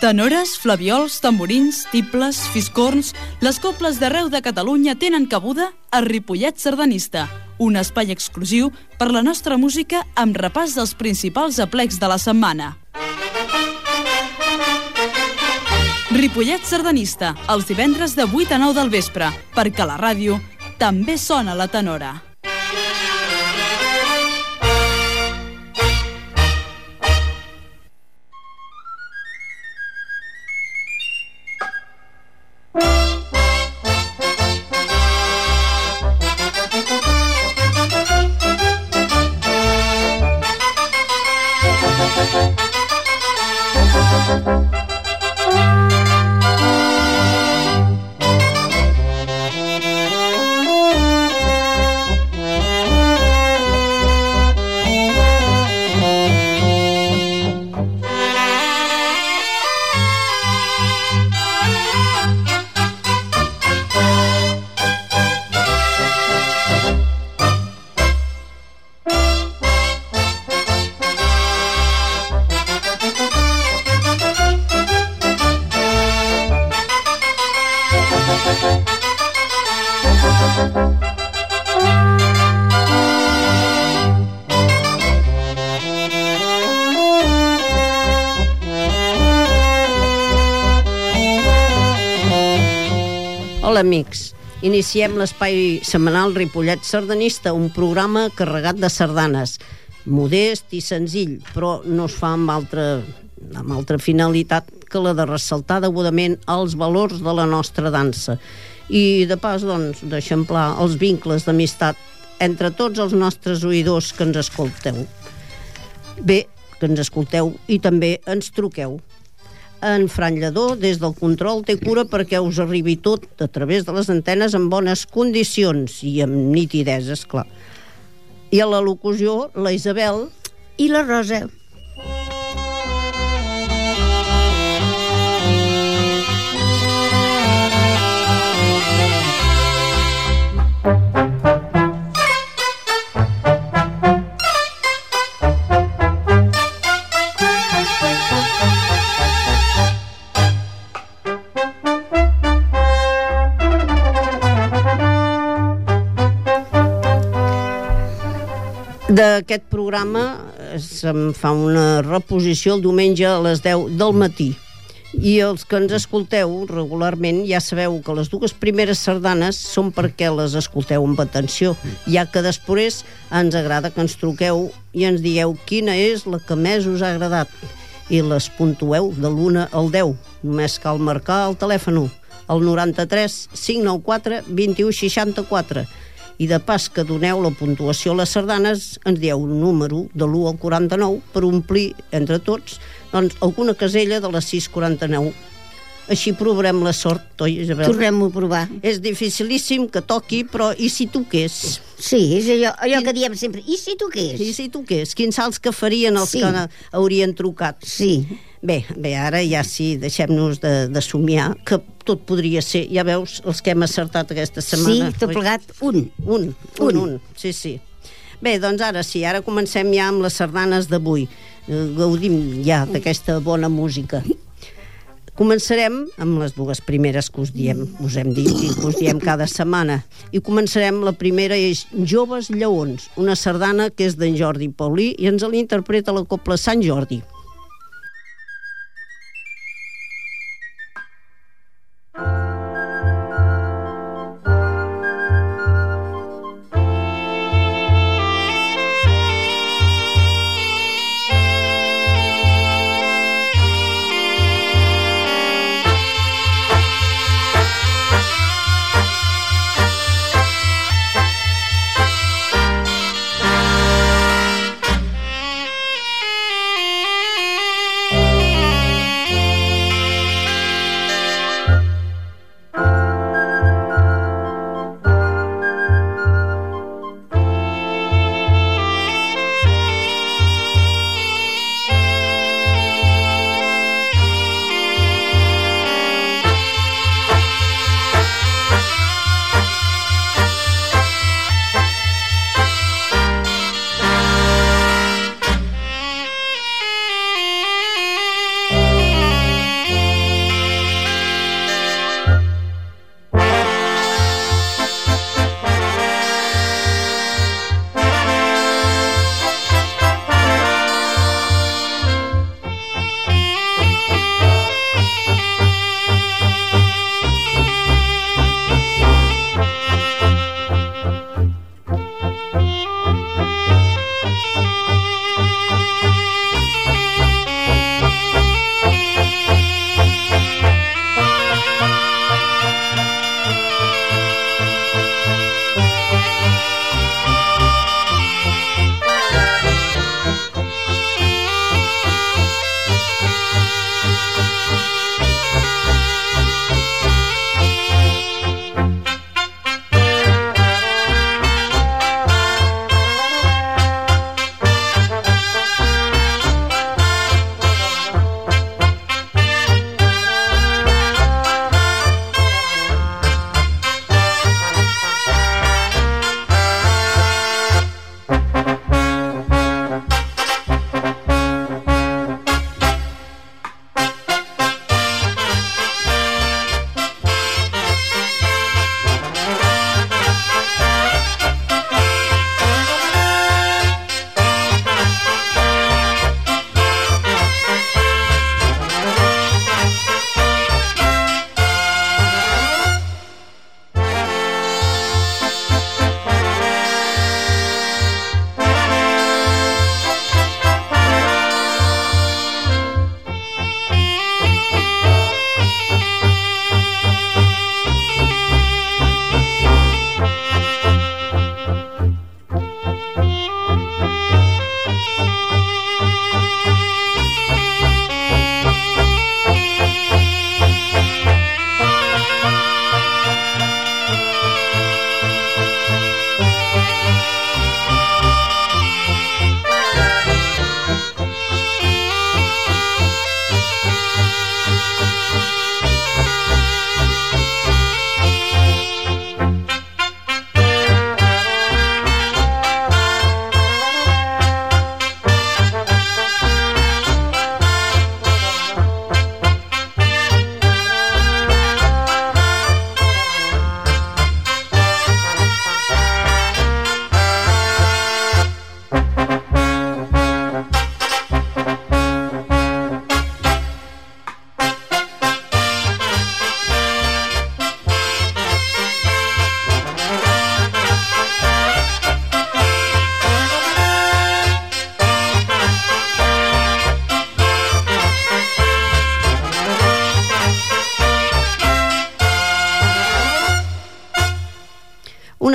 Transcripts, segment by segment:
Tenores, flaviols, tamborins, tibles, fiscorns, les cobles d'arreu de Catalunya tenen cabuda a Ripollet Sardanista, un espai exclusiu per la nostra música amb repàs dels principals aplecs de la setmana. Ripollet Sardanista, els divendres de 8 a 9 del vespre, perquè la ràdio també sona la tenora. Hola amics, iniciem l'espai setmanal Ripollet Sardanista, un programa carregat de sardanes, modest i senzill, però no es fa amb altra finalitat que la de ressaltar degudament els valors de la nostra dansa i de pas, doncs, d'eixamplar els vincles d'amistat entre tots els nostres oïdors que ens escolteu. Bé, que ens escolteu i també ens truqueu. En Fran Lledó, des del control, té cura perquè us arribi tot a través de les antenes en bones condicions i amb nitidesa, esclar. I a la locució, la Isabel i la Rosa. D'aquest programa se'n fa una reposició el diumenge a les 10 del matí. I els que ens escolteu regularment ja sabeu que les dues primeres sardanes són perquè les escolteu amb atenció, ja que després ens agrada que ens truqueu i ens digueu quina és la que més us ha agradat i les puntueu de l'1 al 10. Només cal marcar el telèfon al 93 594 21 64 i de pas que doneu la puntuació a les sardanes ens dieu un número de l'1 al 49 per omplir entre tots doncs alguna casella de les 649. Així provarem la sort, oi, Isabel? Tornem-ho a provar. És dificilíssim que toqui, però i si toqués? Sí, és allò que diem sempre, i si toqués? I si toqués? Quins salts que farien els que haurien trucat? Sí. Bé, ara ja sí, deixem-nos de somiar, que tot podria ser, ja veus, els que hem acertat aquesta setmana. Sí, tot plegat, un. Sí. Bé, doncs ara sí, ara comencem ja amb les sardanes d'avui. Gaudim ja d'aquesta bona música. Començarem amb les dues primeres que us hem dit i que us diem cada setmana. I començarem, la primera és Joves Lleons, una sardana que és d'en Jordi Paulí i ens l'interpreta la Cobla Sant Jordi.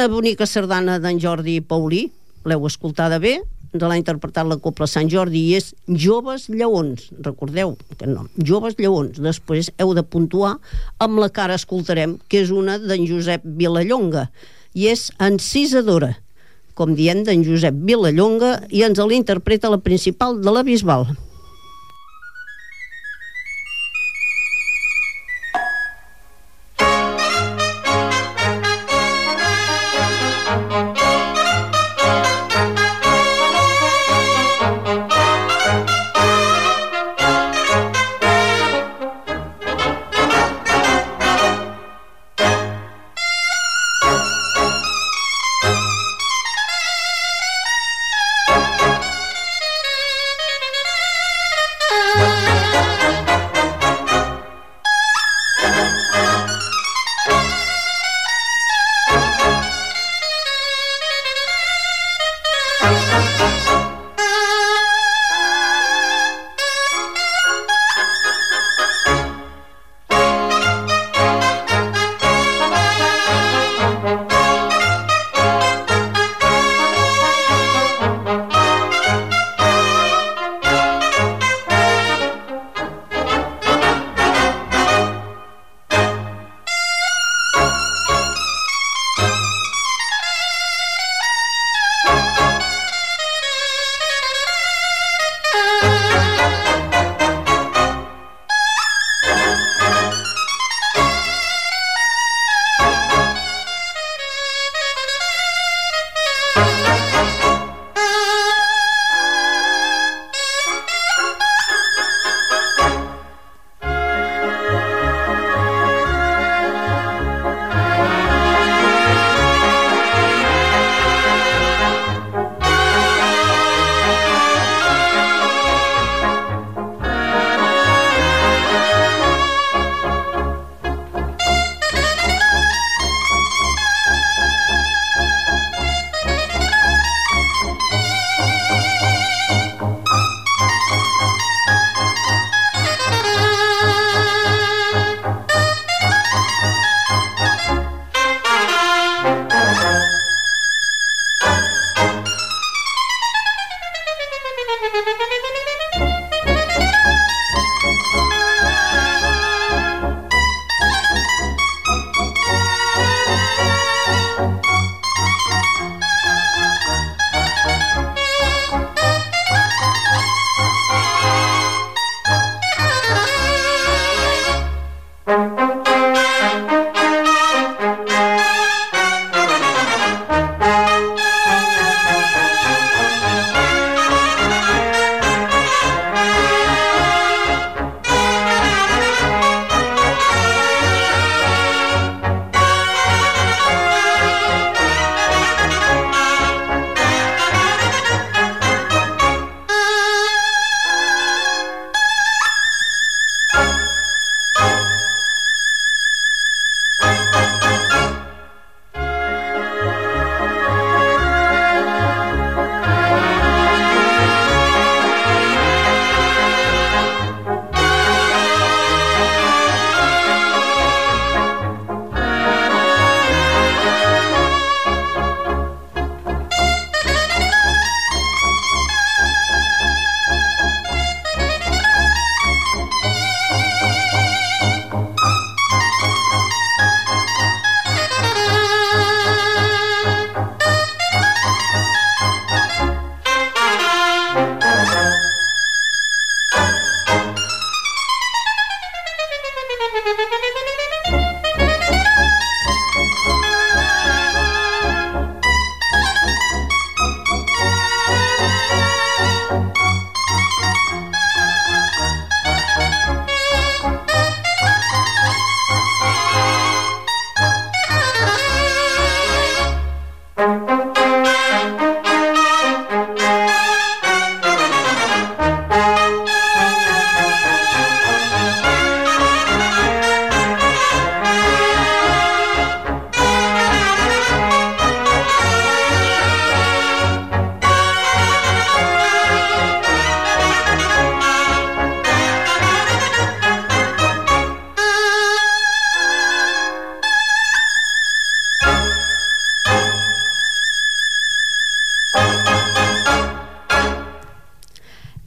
bonica sardana d'en Jordi Paulí, l'heu escoltada bé, de l'ha interpretat la Cobla Sant Jordi, i és Joves Lleons, recordeu aquest nom, Joves Lleons. Després heu de puntuar amb la que ara escoltarem, que és una d'en Josep Vilallonga, i és Encisadora, com diem, d'en Josep Vilallonga, i ens l'interpreta la principal de la Bisbal.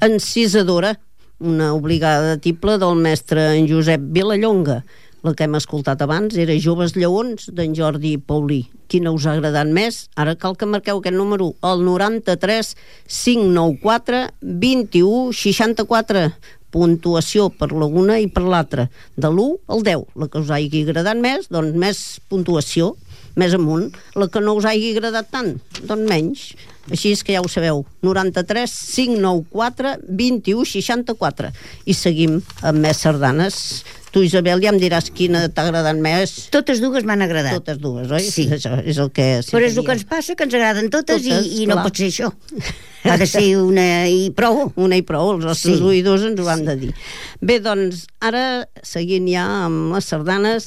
Encisadora, una obligada tible del mestre en Josep Vilallonga. La que hem escoltat abans era Joves Lleons, d'en Jordi Paulí. Quina us ha agradat més? Ara cal que marqueu aquest número, el 93 594 21 64. Puntuació per l'una i per l'altra, de l'1 al 10. La que us hagi agradat més, doncs més puntuació, més amunt. La que no us hagi agradat tant, doncs menys. Així és que ja ho sabeu, 93 594 21 64. I seguim amb més sardanes. Tu, Isabel, ja em diràs quina t'ha agradat més. Totes dues m'han agradat. Totes dues, oi? Sí. Això és el que... Però és el que ens passa, que ens agraden totes i no clar. pot ser això. Ha de ser una i prou. Una i prou, els nostres Sí. oïdors ens ho han de dir. Bé, doncs, ara, seguint ja amb les sardanes,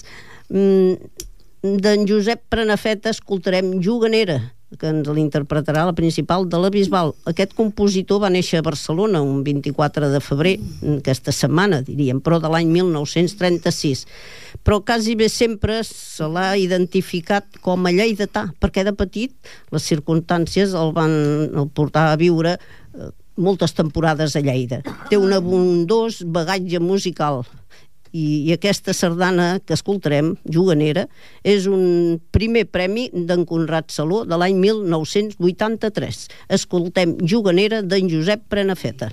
d'en Josep Prenafeta escoltarem Juganera, que ens l'interpretarà la principal de la Bisbal. Aquest compositor va néixer a Barcelona un 24 de febrer, aquesta setmana, diríem, però de l'any 1936. Però quasi bé sempre se l'ha identificat com a lleidatà, perquè de petit les circumstàncies el portar a viure moltes temporades a Lleida. Té un abundós bagatge musical. I aquesta sardana que escoltarem, Juganera, és un primer premi d'en Conrad Saló de l'any 1983. Escoltem Juganera d'en Josep Prenafeta.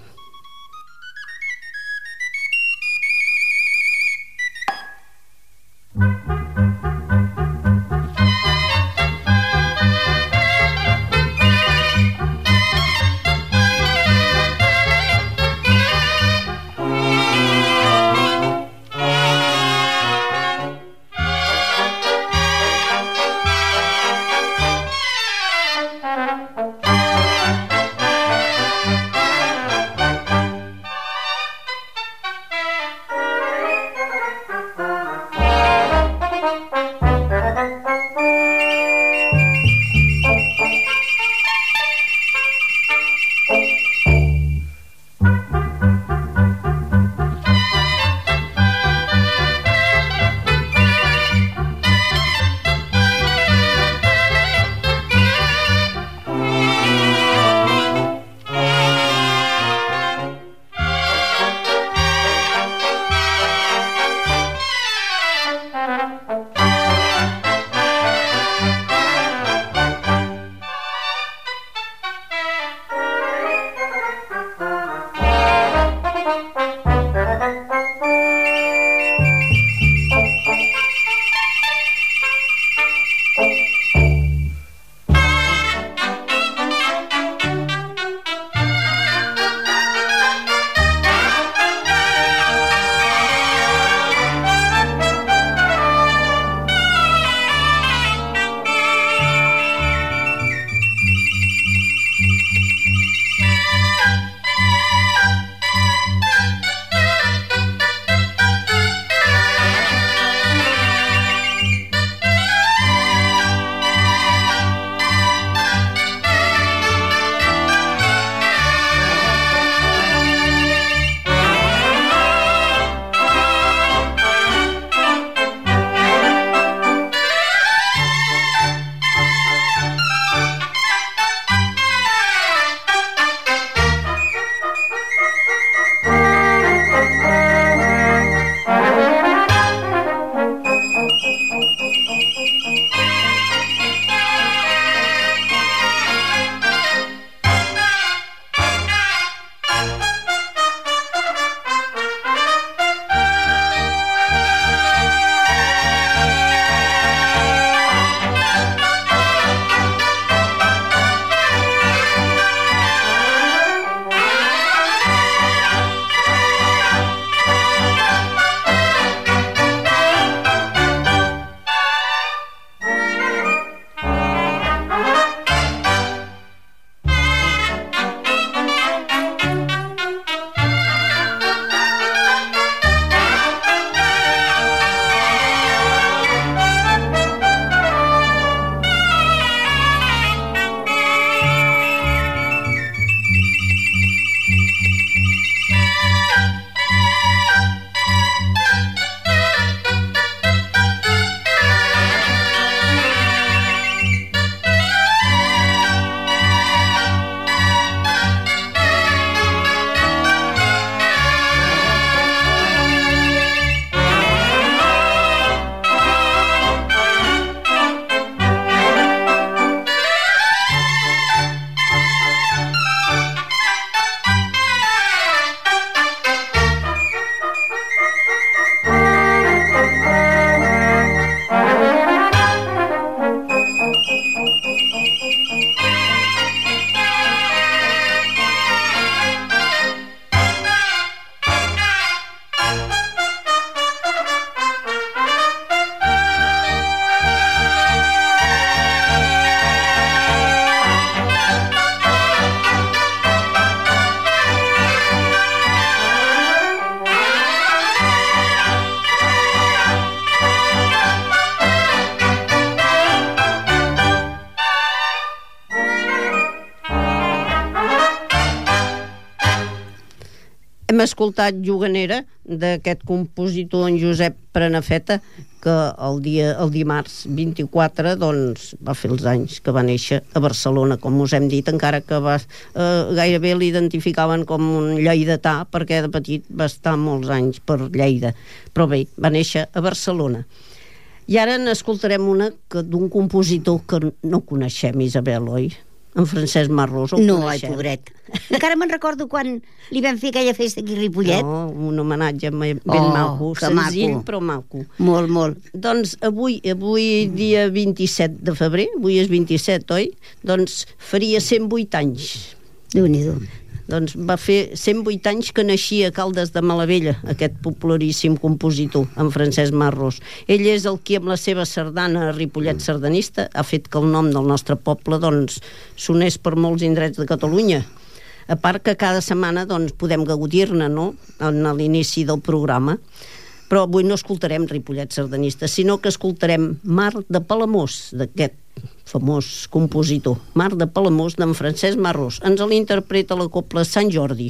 Hem escoltat Juganera, d'aquest compositor en Josep Prenafeta, que el dimarts 24 doncs, va fer els anys que va néixer a Barcelona, com us hem dit, encara que gairebé l'identificaven com un lleidatà, perquè de petit va estar molts anys per Lleida. Però bé, va néixer a Barcelona. I ara n'escoltarem una d'un compositor que no coneixem, Isabel, oi? En Francesc Marrós, el coneixem. No, pobret. Encara me'n recordo quan li vam fer aquella festa aquí a Ripollet. No, un homenatge ben maco, senzill però maco. Molt, molt. Doncs avui dia 27 de febrer, avui és 27, oi? Doncs faria 108 anys. Déu-n'hi-do. Doncs va fer 108 anys que naixia a Caldes de Malavella, aquest popularíssim compositor, en Francesc Marrós. Ell és el qui, amb la seva sardana Ripollet sardanista, ha fet que el nom del nostre poble doncs, sonés per molts indrets de Catalunya. A part que cada setmana doncs, podem gaudir-ne, no?, a l'inici del programa. Però avui no escoltarem Ripollet sardanista, sinó que escoltarem Mar de Palamós, d'aquest famós compositor. Mar de Palamós, d'en Francesc Marrós. Ens l'interpreta la cobla Sant Jordi.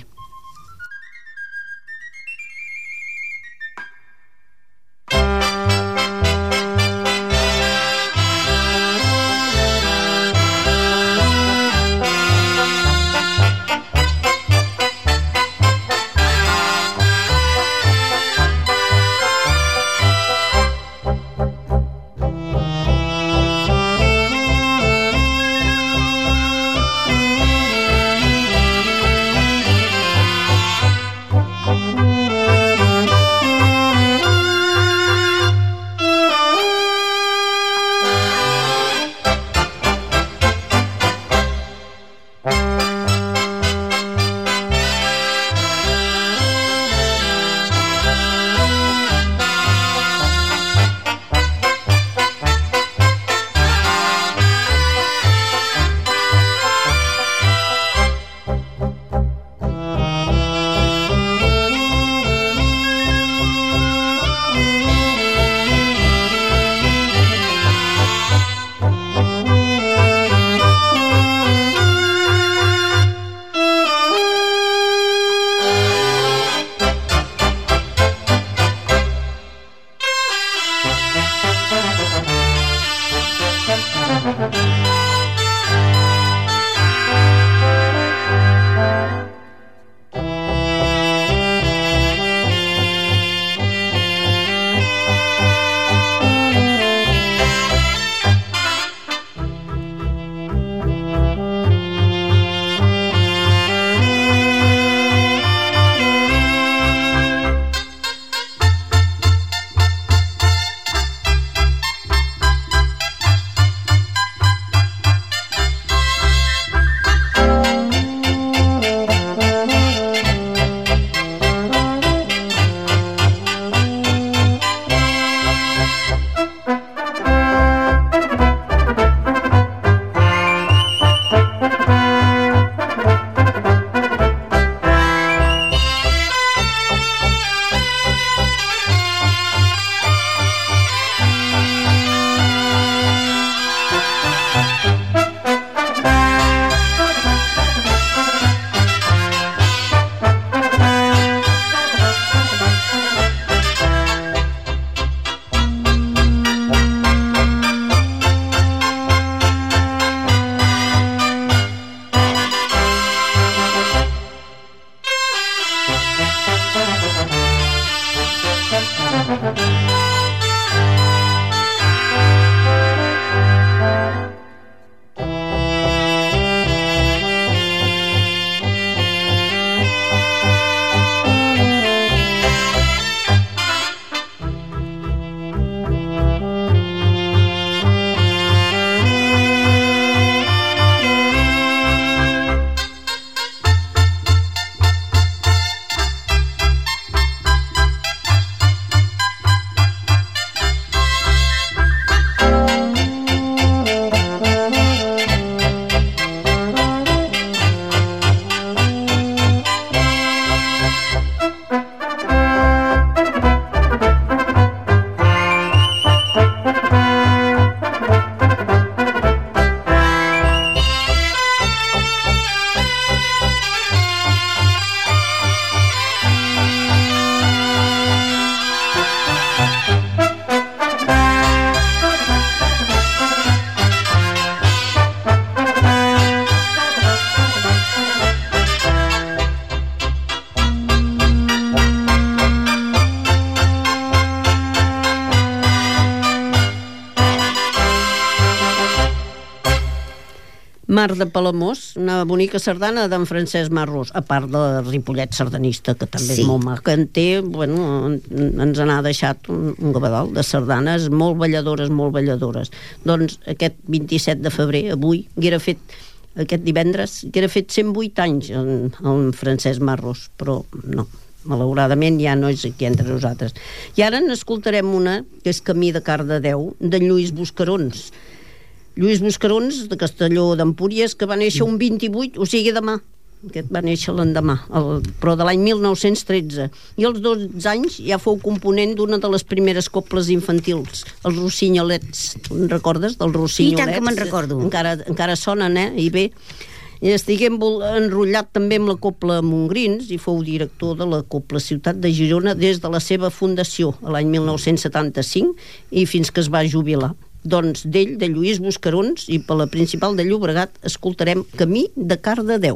Mar de Palamós, una bonica sardana d'en Francesc Marros, a part de Ripollet sardanista, que també és molt maca. En té, ens n'ha deixat un gavadal de sardanes molt balladores. Doncs aquest 27 de febrer, avui, aquest divendres, haguera fet 108 anys en Francesc Marros, però no, malauradament ja no és aquí entre nosaltres. I ara n'escoltarem una, que és Camí de Cardedeu, de Lluís Buscarons. Lluís Buscarons, de Castelló d'Empúries, que va néixer un 28, o sigui demà, aquest va néixer l'endemà, però de l'any 1913. I als 12 anys ja fou component d'una de les primeres coples infantils, els Rossinyolets. Tu en recordes dels Rossinyolets? I tant que me'n recordo. Encara sonen, I bé, estigué enrotllat també amb la Copla Montgrins i fou director de la Copla Ciutat de Girona des de la seva fundació, l'any 1975, i fins que es va jubilar. Doncs d'ell, de Lluís Buscarons, i per la Principal de Llobregat, escoltarem Camí de Cardedeu.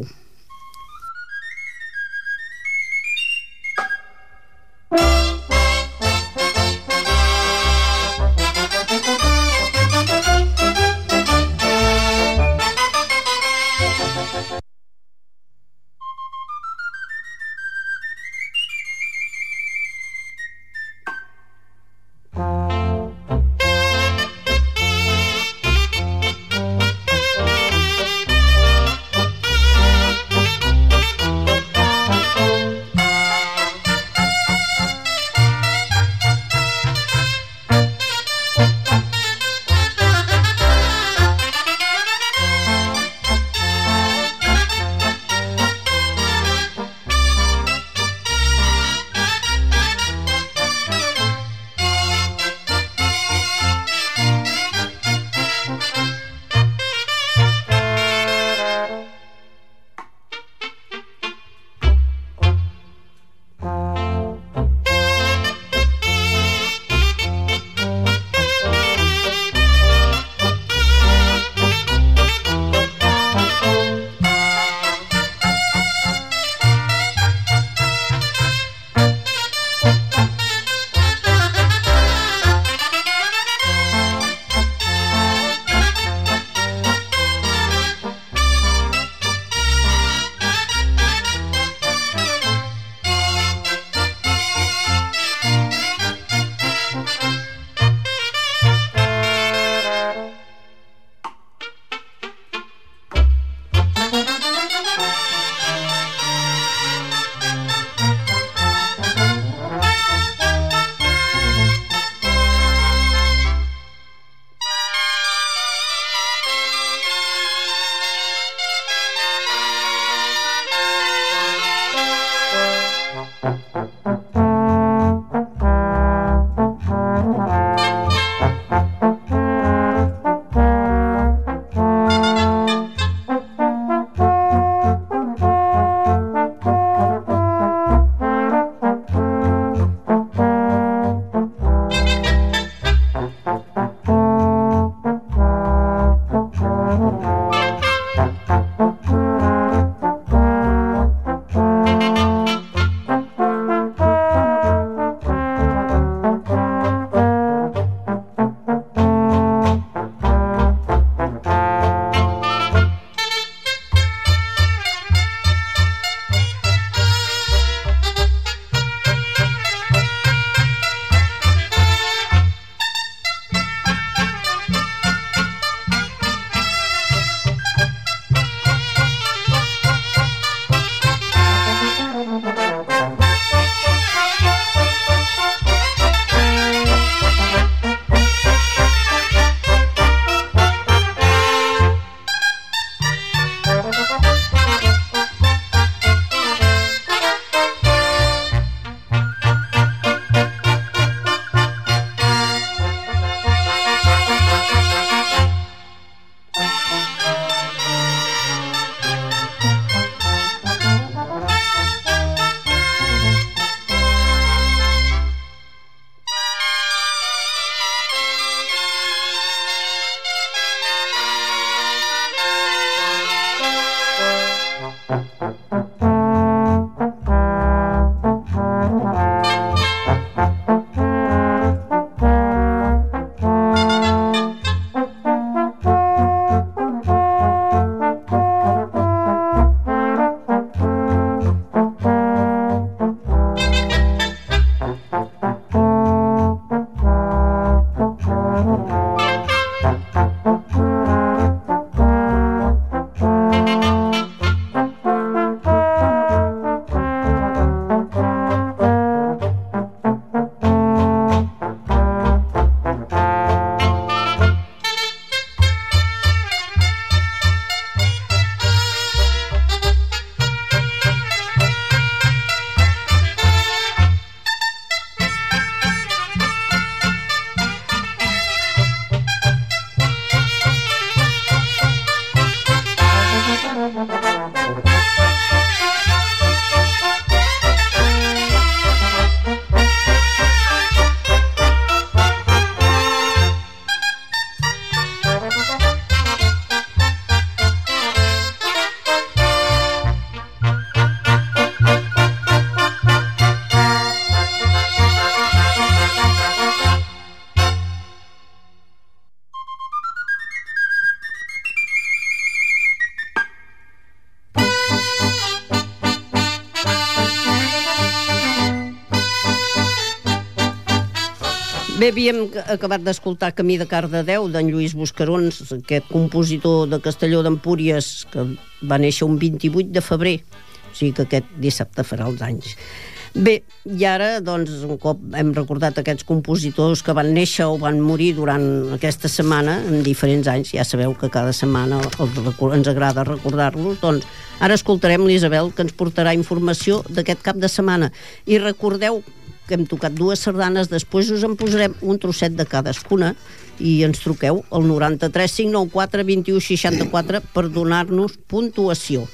Bé, havíem acabat d'escoltar Camí de Cardedeu, d'en Lluís Buscarons, aquest compositor de Castelló d'Empúries, que va néixer un 28 de febrer, o sigui que aquest dissabte farà els anys. Bé, i ara, doncs, un cop hem recordat aquests compositors que van néixer o van morir durant aquesta setmana, en diferents anys, ja sabeu que cada setmana ens agrada recordar-los, doncs ara escoltarem l'Isabel, que ens portarà informació d'aquest cap de setmana. I recordeu que hem tocat 2 sardanes, després us en posarem un trosset de cadascuna i ens truqueu al 93 594 21 64 per donar-nos puntuació.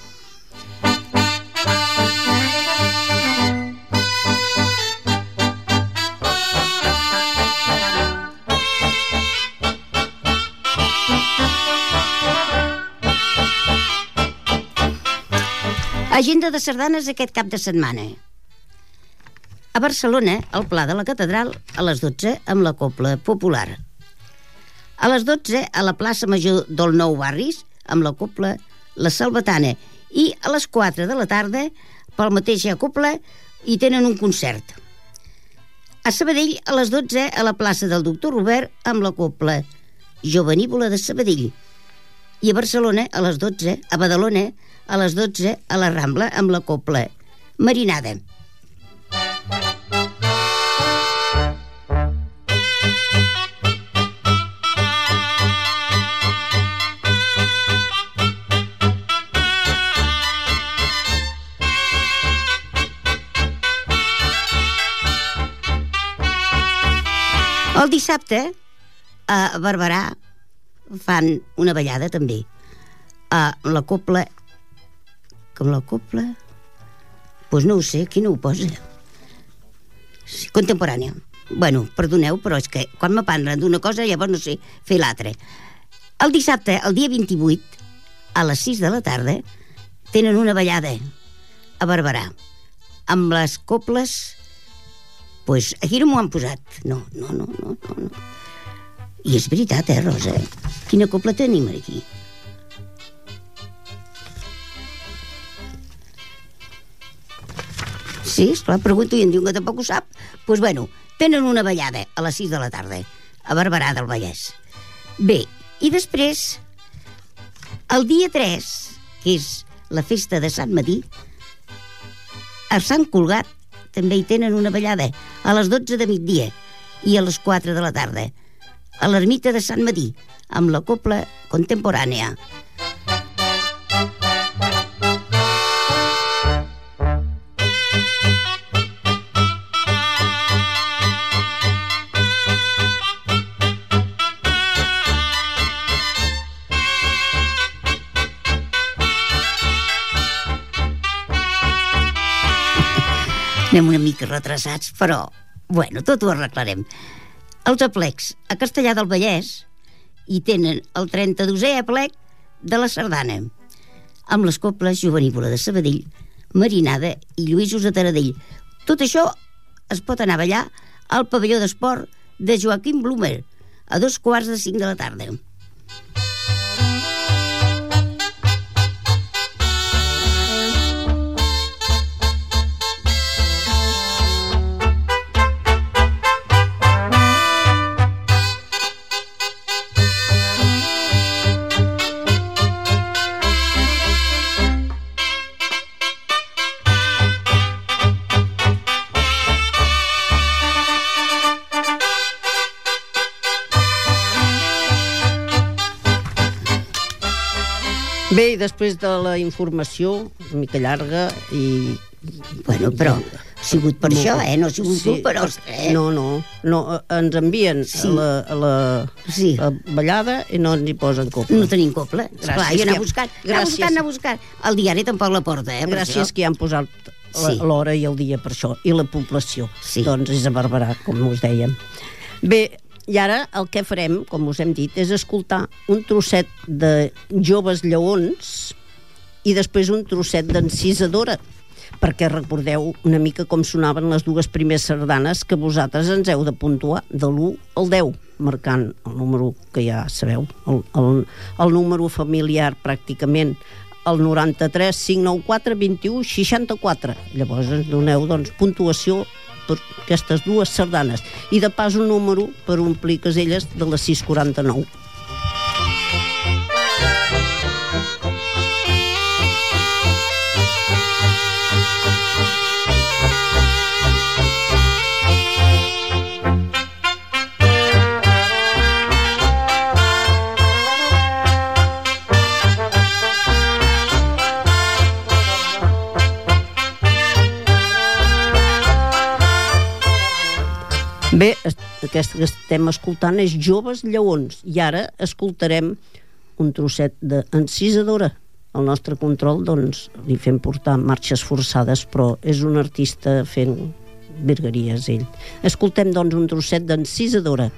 Agenda de sardanes aquest cap de setmana. A Barcelona, al Pla de la Catedral, a les 12, amb la Cobla Popular. A les 12, a la plaça Major del Nou Barris, amb la Cobla La Salvatana. I a les 4 de la tarda, pel mateix Cobla, hi tenen un concert. A Sabadell, a les 12, a la plaça del Doctor Robert, amb la Cobla Jovenívola de Sabadell. I a Barcelona, a les 12, a Badalona, a les 12, a la Rambla, amb la Cobla Marinada. El dissabte, a Barberà, fan una ballada també. A la Cobla... Com la Cobla? Doncs no ho sé, aquí no ho posa. Sí, contemporània. Bueno, perdoneu, però és que quan me parlen d'una cosa llavors no sé fer l'altra. El dissabte, el dia 28, a les 6 de la tarda, tenen una ballada a Barberà, amb les coples... Pues aquí no m'ho han posat. No. I és veritat, Rosa? Quina copla tenim aquí? Sí, esclar, pregunto i em diuen que tampoc ho sap. Doncs bueno, tenen una ballada a les 6 de la tarda, a Barberà del Vallès. Bé, i després, el dia 3, que és la festa de Sant Medir, a Sant Cugat també hi tenen una ballada a les 12 de migdia i a les 4 de la tarda, a l'ermita de Sant Medir, amb la cobla contemporània. Anem una mica retrasats, però, bueno, tot ho arreglarem. Els aplecs a Castellar del Vallès hi tenen el 32è aplec de la sardana, amb les coples Jovenívola de Sabadell, Marinada i Lluïsos de Taradell. Tot això es pot anar a ballar al pavelló d'esport de Joaquim Blumer a 2:45 de la tarda. Bé, i després de la informació, una mica llarga i... Bueno, però ha sigut per això, no ha sigut tu, però... No, ens envien a la ballada i no ens hi posen copla. No tenim copla. Esclar, i anar buscant. El diari tampoc la porta, Gràcies que hi han posat l'hora i el dia per això, i la població. Doncs és a Barberà, com us dèiem. Bé, i ara el que farem, com us hem dit, és escoltar un trosset de Joves Lleons i després un trosset d'Encisadora, perquè recordeu una mica com sonaven les dues primeres sardanes que vosaltres ens heu de puntuar de l'1 al 10, marcant el número que ja sabeu, el número familiar pràcticament, el 93 594 21 64. Llavors ens doneu doncs, puntuació per aquestes dues sardanes. I de pas un número per omplir caselles de les 649. Bé, aquest que estem escoltant és Joves Lleons, i ara escoltarem un trosset d'Encisadora. Al nostre control, doncs, li fem portar marxes forçades, però és un artista fent virgueries, ell. Escoltem, doncs, un trosset d'Encisadora.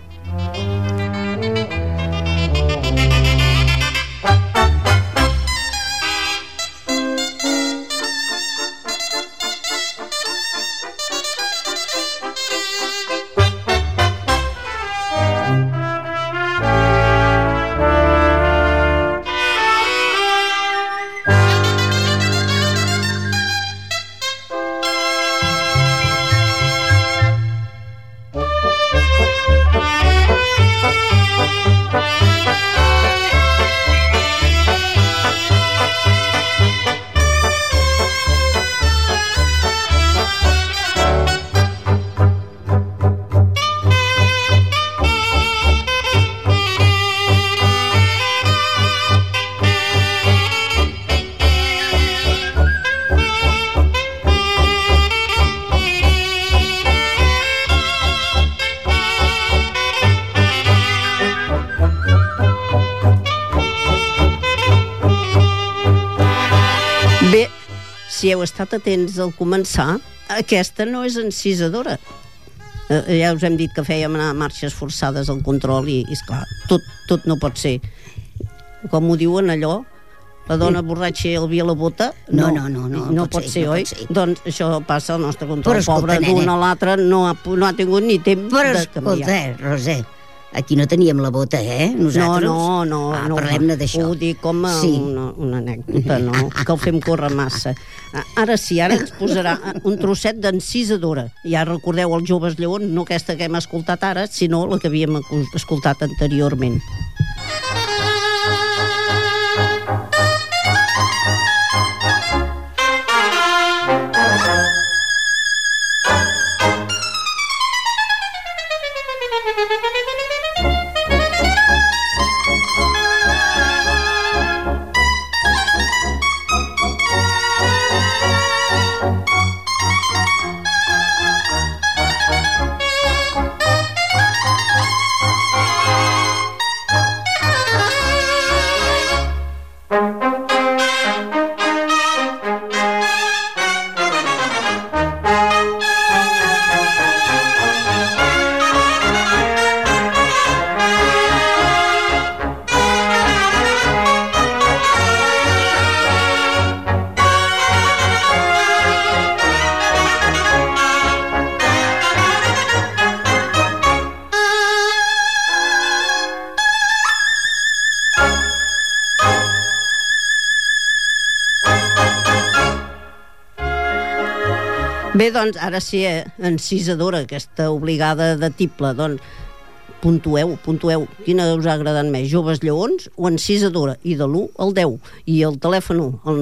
Bé, si heu estat atents al començar, aquesta no és encisadora. Ja us hem dit que fèiem anar marxes forçades al control i esclar, tot no pot ser. Com ho diuen allò, la dona borratxa i el vi a la bota, no pot ser, oi? Doncs això passa al nostre control. Pobre, d'una a l'altra no ha tingut ni temps de canviar. Però escolta, Roser, aquí no teníem la bota, nosaltres. No. Parlem-ne d'això. Ho dic com una anècdota, no? Que el fem córrer massa. Ara sí, ara ens posarà un trosset d'Encisadora. Ja recordeu els Joves Lleons, no aquesta que hem escoltat ara, sinó la que havíem escoltat anteriorment. Bé, doncs, ara sí, encisadora, aquesta obligada de tible, doncs, puntueu. Quina us ha agradat més, Joves Lleons o encisadora? I de l'1 al 10. I el telèfon, el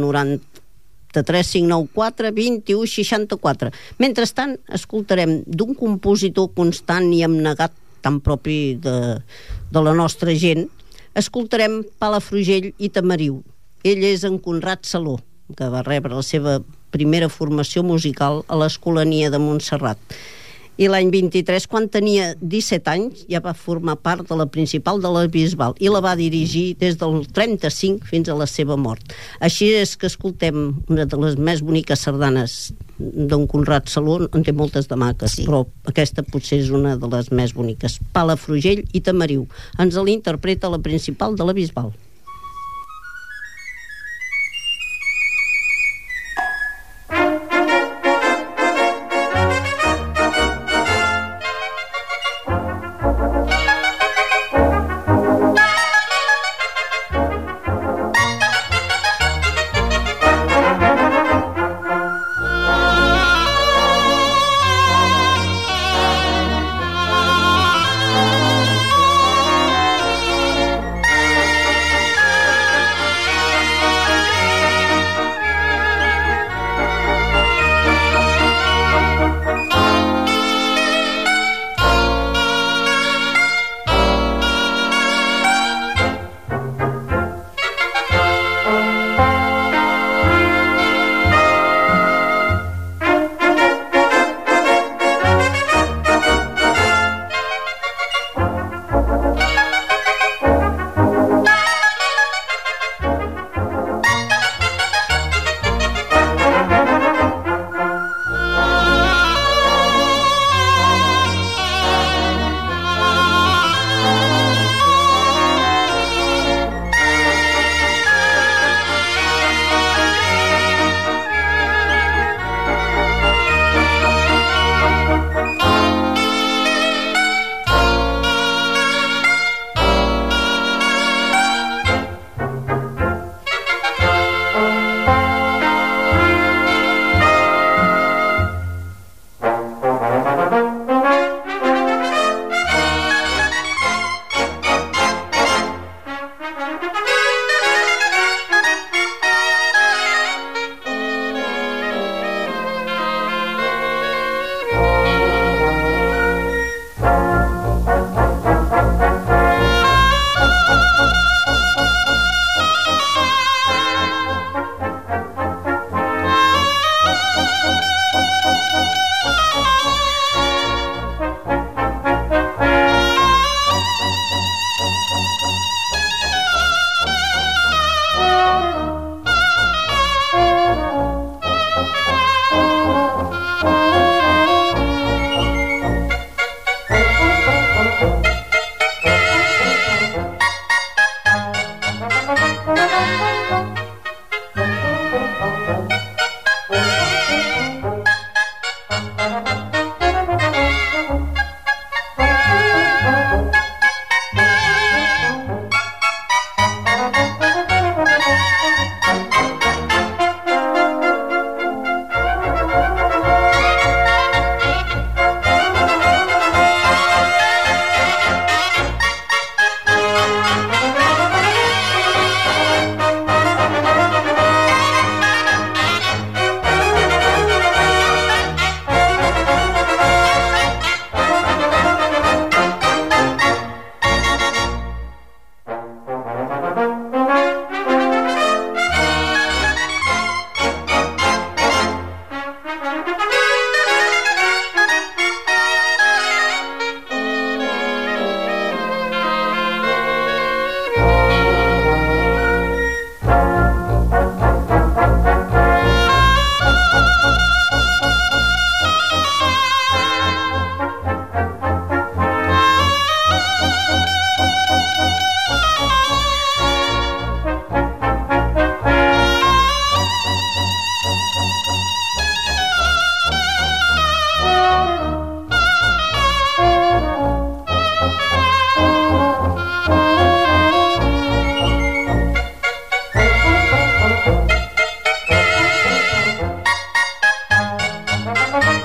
93 594 21 64. Mentrestant, escoltarem d'un compositor constant i abnegat, tan propi de la nostra gent, escoltarem Palafrugell i Tamariu. Ell és en Conrad Saló, que va rebre la seva primera formació musical a l'Escolania de Montserrat. I l'any 23, quan tenia 17 anys, ja va formar part de la principal de la Bisbal i la va dirigir des del 35 fins a la seva mort. Així és que escoltem una de les més boniques sardanes d'en Conrad Saló, en té moltes de maques, sí, però aquesta potser és una de les més boniques. Palafrugell i Tamariu. Ens l'interpreta la principal de la Bisbal.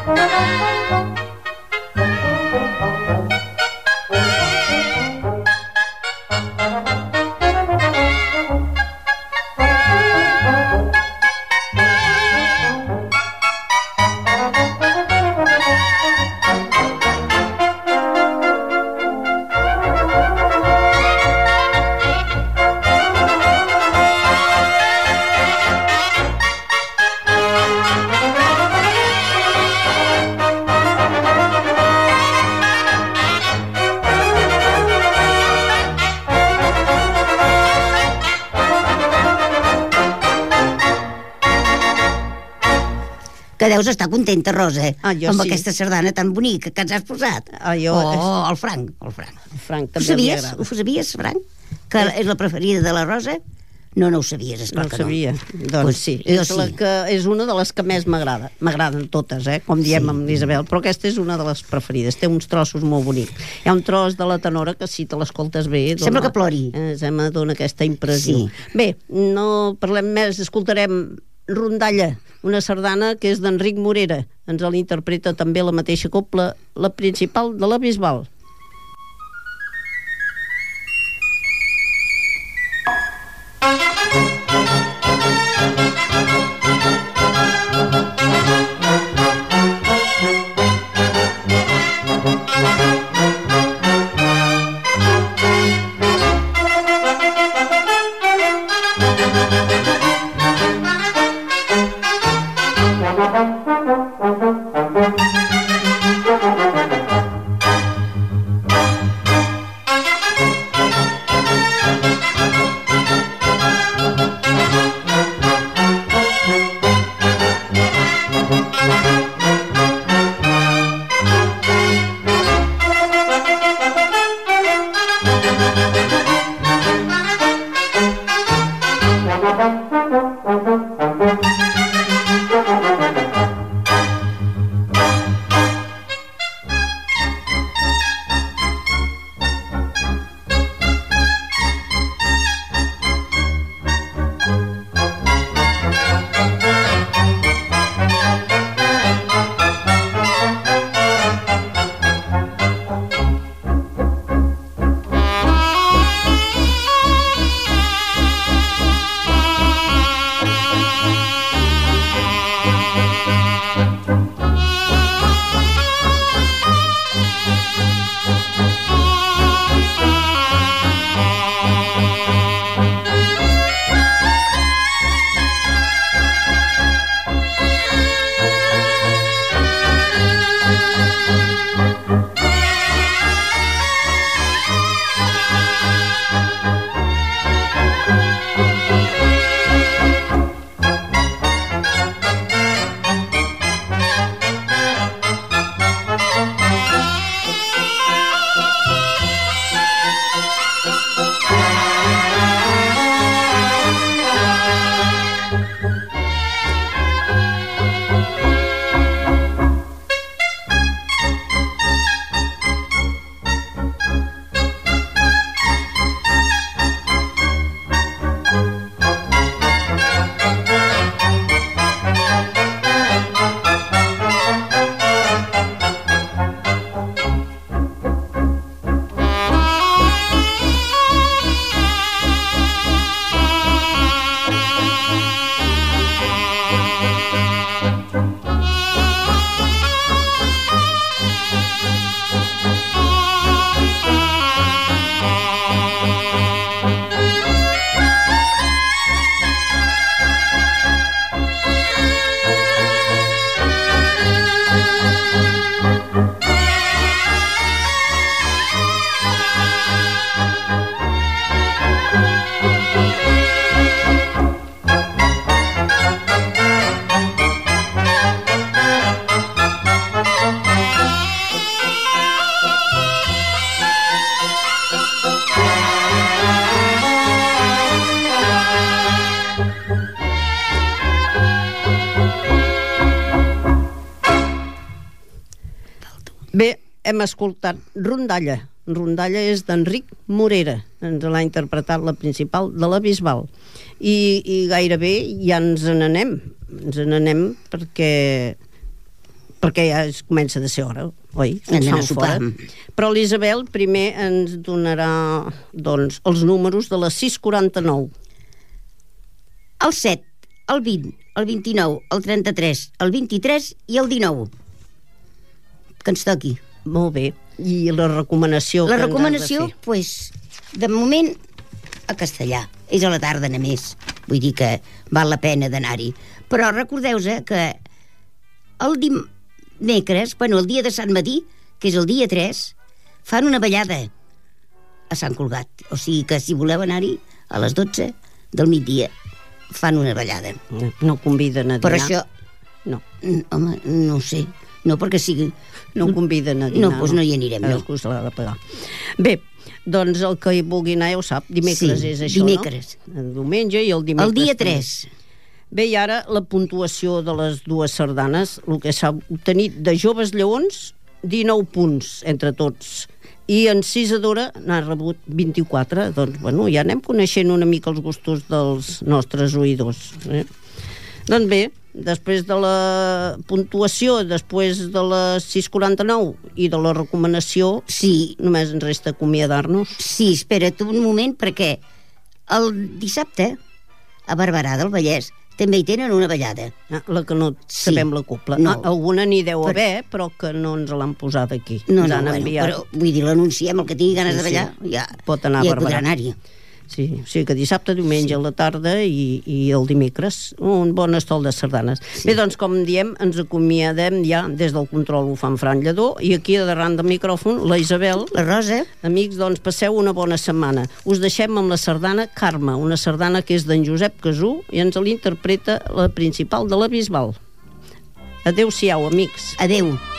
Que deus estar contenta, Rosa, jo amb sí. aquesta sardana tan bonica que ens has posat. El Frank. El Frank també li agrada. Ho sabies, Frank? Que és la preferida de la Rosa? No ho sabies, esclar que no. No ho sabia. Doncs sí, és una de les que més m'agrada. M'agraden totes, com diem amb l'Isabel, però aquesta és una de les preferides. Té uns trossos molt bonics. Hi ha un tros de la tenora que si te l'escoltes bé... Sembla que plori. Dona aquesta impressió. Sí. Bé, no parlem més, escoltarem Rondalla, una sardana que és d'Enric Morera. Ens l'interpreta també la mateixa copla, la principal de la Bisbal. Bé, hem escoltat Rondalla. Rondalla és d'Enric Morera. Ens l'ha interpretat la principal de la Bisbal. I gairebé ja ens n'anem. Ens n'anem perquè perquè ja comença de ser hora, oi? Anem a sopar. Però l'Isabel primer ens donarà, doncs, els números de les 6:49. El 7, el 20, el 29, el 33, el 23 i el 19. Que ens toqui. Molt bé. I la recomanació La que recomanació, ens has de fer? pues, de moment, a castellà. És a la tarda només. Vull dir que val la pena d'anar-hi. Però recordeu-vos que el dimecres, bueno, el dia de Sant Matí, que és el dia 3, fan una ballada a Sant Cugat. O sigui que si voleu anar-hi, a les 12 del migdia fan una ballada. No conviden a dinar. Però això... No. Home, no ho sé. No, perquè sigui... No conviden a dinar. No, doncs no hi anirem, no. Cadascú se l'ha de pagar. Bé, doncs el que hi vulgui anar ja ho sap. Dimecres Sí, és això, dimecres. no? El diumenge i el dimecres. El dia també. 3. Bé, i ara la puntuació de les dues sardanes, el que s'ha obtenit de Joves Lleons, 19 punts entre tots. I en Cisadora n'ha rebut 24. Doncs, bueno, ja anem coneixent una mica els gustos dels nostres oïdors. Doncs bé, després de la puntuació, després de les 6:49 i de la recomanació, Sí, només ens resta acomiadar-nos. sí, espera't un moment, perquè el dissabte a Barberà del Vallès també hi tenen una ballada. La que no Sí. sabem la copla. No. Alguna n'hi deu haver, però que no ens l'han posat aquí. No, Ens no, han bueno, enviat. però vull dir, l'anunciem, el que tingui ganes Sí, de ballar, sí. ja, Pot anar a ja hi Barberà. podrà anar-hi. Sí, o sigui que dissabte, diumenge a la tarda i el dimecres un bon estol de sardanes. Bé, doncs, com diem, ens acomiadem ja des del control ho fan Fran Lledó i aquí davant del micròfon la Isabel. La Rosa, Amics, doncs passeu una bona setmana. Us deixem amb la sardana Carme, una sardana que és d'en Josep Casú i ens l'interpreta la principal de la Bisbal. Adéu-siau, amics. adeu.